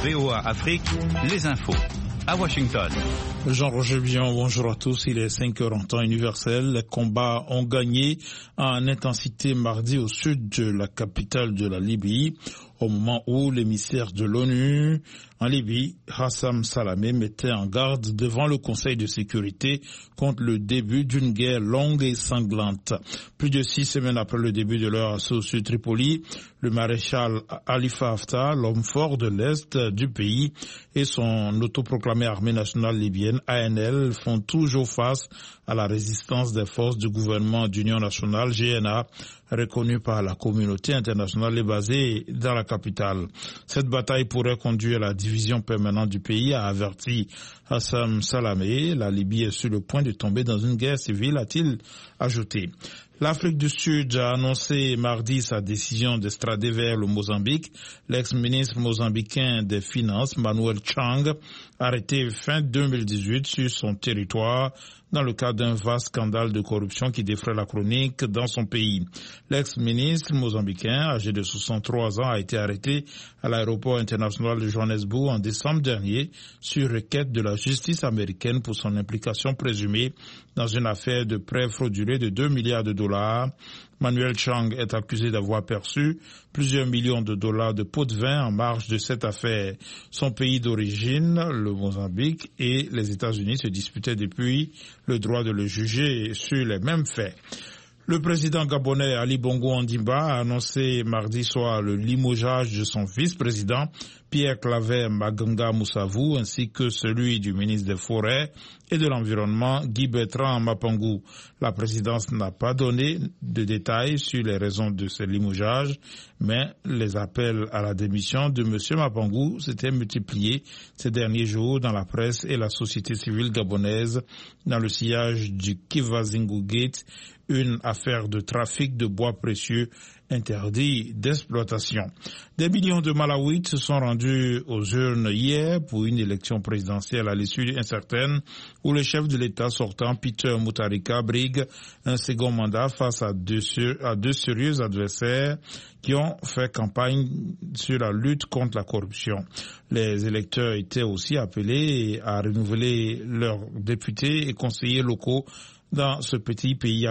VOA Afrique, les infos. À Washington. Jean-Roger Bion, bonjour à tous. Il est 5h en temps universel. Les combats ont gagné en intensité mardi au sud de la capitale de la Libye, au moment où l'émissaire de l'ONU en Libye, Hassam Salamé, mettait en garde devant le Conseil de sécurité contre le début d'une guerre longue et sanglante. Plus de 6 semaines après le début de leur assaut sur Tripoli, le maréchal Khalifa Haftar, l'homme fort de l'Est du pays, et son autoproclamée armée nationale libyenne, ANL, font toujours face à la résistance des forces du gouvernement d'union nationale, GNA, reconnue par la communauté internationale et basée dans la capitale. Cette bataille pourrait conduire à la division permanente du pays, a averti Hassam Salamé. La Libye est sur le point de tomber dans une guerre civile, a-t-il ajouté. L'Afrique du Sud a annoncé mardi sa décision d'extrader vers le Mozambique l'ex-ministre mozambicain des Finances, Manuel Chang, arrêté fin 2018 sur son territoire dans le cadre d'un vaste scandale de corruption qui défraie la chronique dans son pays. L'ex-ministre mozambicain, âgé de 63 ans, a été arrêté à l'aéroport international de Johannesburg en décembre dernier sur requête de la justice américaine pour son implication présumée dans une affaire de prêt frauduleux de 2 milliards de dollars. Manuel Chang est accusé d'avoir perçu plusieurs millions de dollars de pots de vin en marge de cette affaire. Son pays d'origine, le Mozambique, et les États-Unis se disputaient depuis le droit de le juger sur les mêmes faits. Le président gabonais Ali Bongo Ondimba a annoncé mardi soir le limogeage de son vice-président Pierre Claver Maganga Moussavou ainsi que celui du ministre des Forêts et de l'Environnement Guy Bertrand Mapangou. La présidence n'a pas donné de détails sur les raisons de ce limogeage, mais les appels à la démission de M. Mapangou s'étaient multipliés ces derniers jours dans la presse et la société civile gabonaise dans le sillage du Kivazingu Gate, une affaire de trafic de bois précieux interdit d'exploitation. Des millions de Malawites se sont rendus aux urnes hier pour une élection présidentielle à l'issue incertaine où le chef de l'État sortant, Peter Mutharika, brigue un second mandat face à deux sérieux adversaires qui ont fait campagne sur la lutte contre la corruption. Les électeurs étaient aussi appelés à renouveler leurs députés et conseillers locaux dans ce petit pays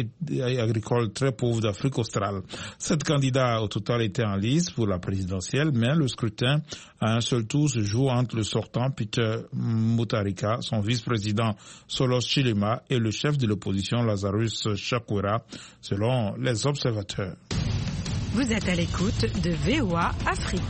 agricole très pauvre d'Afrique australe. 7 candidats au total étaient en lice pour la présidentielle, mais le scrutin à un seul tour se joue entre le sortant Peter Mutharika, son vice-président Solos Chilema et le chef de l'opposition Lazarus Chakwera, selon les observateurs. Vous êtes à l'écoute de VOA Afrique.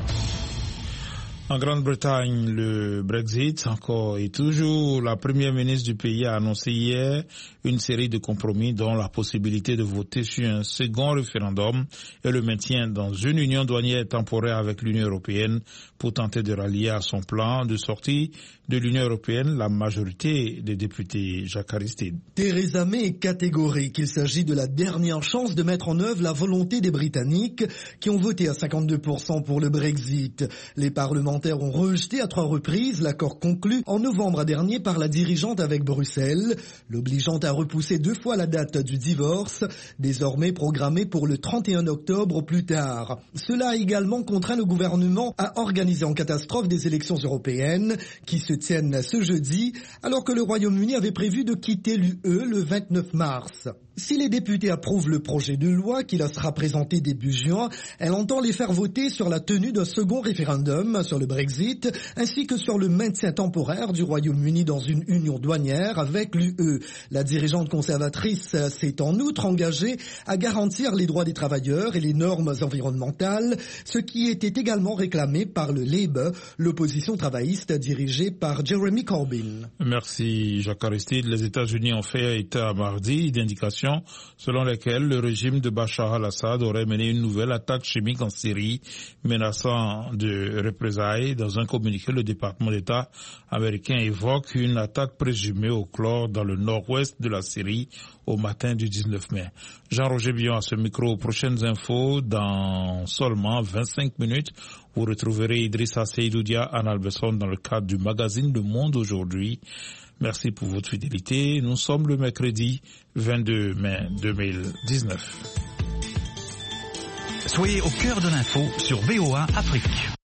En Grande-Bretagne, le Brexit, encore et toujours, la première ministre du pays a annoncé hier une série de compromis dont la possibilité de voter sur un second référendum et le maintien dans une union douanière temporaire avec l'Union européenne pour tenter de rallier à son plan de sortie de l'Union européenne la majorité des députés. Jacques Aristide. Theresa May est catégorique. Il s'agit de la dernière chance de mettre en œuvre la volonté des Britanniques qui ont voté à 52% pour le Brexit. Les parlementaires ont rejeté à 3 reprises l'accord conclu en novembre dernier par la dirigeante avec Bruxelles, l'obligeant à repousser 2 fois la date du divorce, désormais programmée pour le 31 octobre au plus tard. Cela a également contraint le gouvernement à organiser en catastrophe des élections européennes qui se tiennent ce jeudi, alors que le Royaume-Uni avait prévu de quitter l'UE le 29 mars. Si les députés approuvent le projet de loi qui leur sera présenté début juin, elle entend les faire voter sur la tenue d'un second référendum sur le Brexit, ainsi que sur le maintien temporaire du Royaume-Uni dans une union douanière avec l'UE. La dirigeante conservatrice s'est en outre engagée à garantir les droits des travailleurs et les normes environnementales, ce qui était également réclamé par le Labour, l'opposition travailliste dirigée par Jeremy Corbyn. Merci Jacques Aristide. Les États-Unis ont fait état mardi d'indications selon lesquelles le régime de Bachar al-Assad aurait mené une nouvelle attaque chimique en Syrie, menaçant de représailles. Dans un communiqué, le département d'État américain évoque une attaque présumée au chlore dans le nord-ouest de la Syrie au matin du 19 mai. Jean-Roger Bion à ce micro. Prochaines infos dans seulement 25 minutes. Vous retrouverez Idrissa Seydoudia Anne Albesson dans le cadre du magazine Le Monde aujourd'hui. Merci pour votre fidélité. Nous sommes le mercredi 22 mai 2019. Soyez au cœur de l'info sur VOA Afrique.